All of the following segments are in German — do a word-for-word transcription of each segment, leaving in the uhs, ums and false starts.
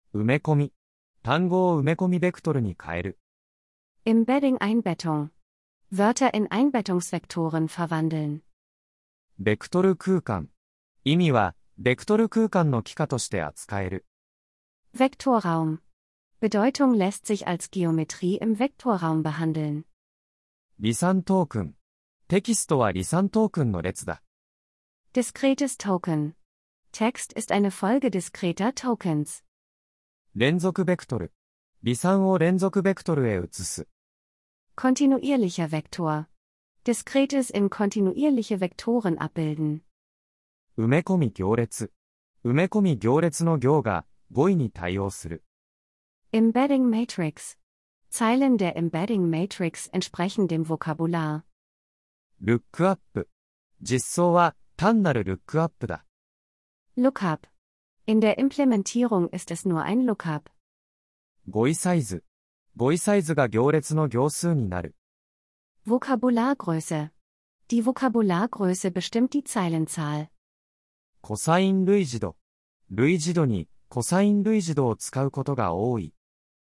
埋め込み。単語を埋め込みベクトルに変える。 Embedding Einbettung. Wörter in Einbettungsvektoren verwandeln. ベクトル空間。意味は、ベクトル空間の幾何として扱える。 Vektorraum. Bedeutung lässt sich als Geometrie im Vektorraum behandeln. 離散トークン。テキストは離散トークンの列だ。 Diskretes Token. Text ist eine Folge diskreter Tokens. 連続ベクトル。離散を連続ベクトルへ移す。 Kontinuierlicher Vektor. Diskretes in kontinuierliche Vektoren abbilden. 埋め込み行列。埋め込み行列の行が語彙に対応する。 Embedding Matrix. Zeilen der Embedding Matrix entsprechen dem Vokabular. ルックアップ。実装は単なるルックアップだ。 Lookup. In der Implementierung ist es nur ein Lookup. 語彙サイズ。語彙サイズが行列の行数になる。 Vokabulargröße. Die Vokabulargröße bestimmt die Zeilenzahl. コサイン類似度。類似度にコサイン類似度を使うことが多い。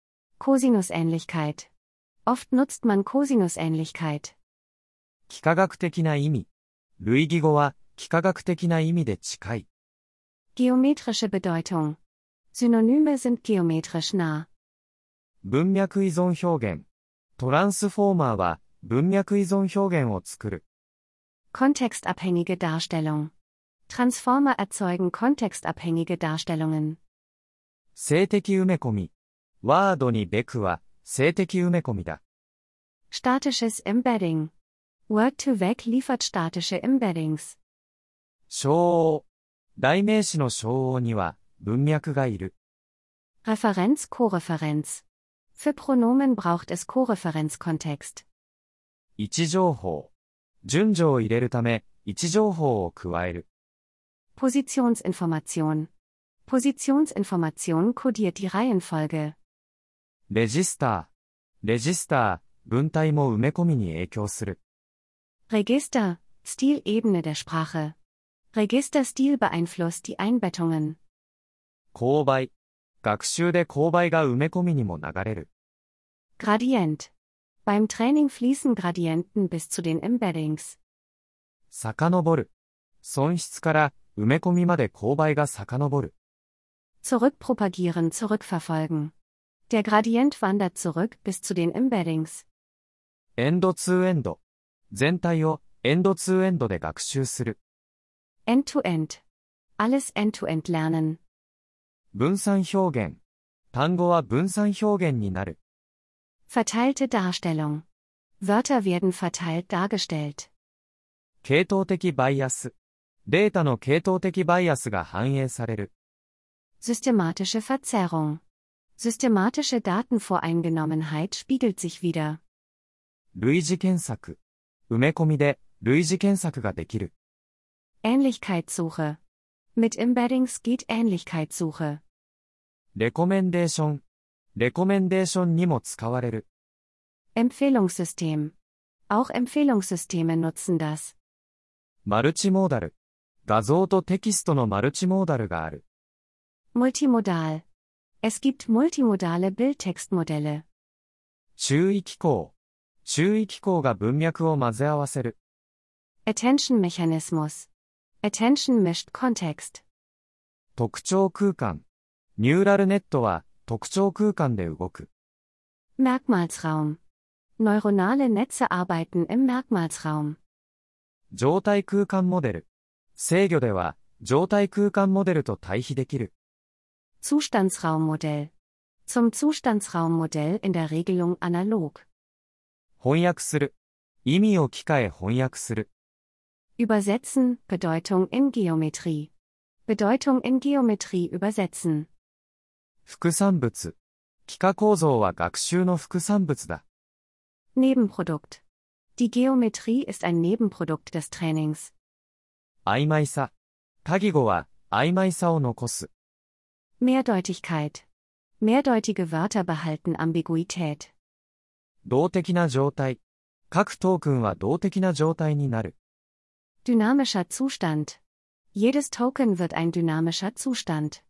Cosinusähnlichkeit. Oft nutzt man Cosinusähnlichkeit. 幾何学的な意味。類義語は幾何学的な意味で近い。 Geometrische Bedeutung. Synonyme sind geometrisch nah. 文脈依存表現。トランスフォーマーは文脈依存表現を作る。 Kontextabhängige Darstellung. Transformer erzeugen kontextabhängige Darstellungen. 静的埋め込み。ワードにベクは静的埋め込みだ。 Statisches Embedding. Word-to-Vec liefert statische Embeddings. 称応。代名詞の称応には文脈がいる。 Referenz Koreferenz. Für Pronomen braucht es Koreferenzkontext. 位置情報。順序を入れるため位置情報を加える。 Positionsinformation. Positionsinformation kodiert die Reihenfolge. レジスター。レジスター、文体も埋め込みに影響する。 Register, Stilebene der Sprache. Registerstil beeinflusst die Einbettungen. 勾配。学習で勾配が埋め込みにも流れる。 Gradient. Beim Training fließen Gradienten bis zu den Embeddings. 遡る。損失から埋め込みまで勾配が遡る。 Zurückpropagieren, zurückverfolgen. Der Gradient wandert zurück bis zu den Embeddings. エンドツーエンド。全体をエンドツーエンドで学習する。 End-to-end. Alles end-to-end lernen. 分散表現。単語は分散表現になる。 Verteilte Darstellung. Wörter werden verteilt dargestellt. 系統的バイアス。データの系統的バイアスが反映される。 Systematische Verzerrung. Systematische Datenvoreingenommenheit spiegelt sich wider. 類似検索。埋め込みで類似検索ができる。 Ähnlichkeitssuche. Mit Embeddings geht Ähnlichkeitssuche. レコメンデーション。レコメンデーションにも使われる。 Empfehlungssystem. Auch Empfehlungssysteme nutzen das. マルチモーダル。画像とテキストのマルチモーダルがある。 Multimodal. Es gibt multimodale Bildtextmodelle. 注意機構。注意機構が文脈を混ぜ合わせる。 Attention Mechanismus. Attention mischt Kontext. 特徴空間。ニューラルネットは特徴空間で動く。 Merkmalsraum. Neuronale Netze arbeiten im Merkmalsraum. 状態空間モデル。制御では状態空間モデルと対比できる。 Zustandsraummodell. Zum Zustandsraummodell in der Regelung analog. 翻訳する。意味を置き換え翻訳する。 Übersetzen, Bedeutung in Geometrie. Bedeutung in Geometrie übersetzen. 副産物。幾何構造は学習の副産物だ。 Nebenprodukt. Die Geometrie ist ein Nebenprodukt des Trainings. 曖昧さ。多義語は曖昧さを残す。 Mehrdeutigkeit. Mehrdeutige Wörter behalten Ambiguität. 動的な状態。各トークンは動的な状態になる。 Dynamischer Zustand. Jedes Token wird ein dynamischer Zustand.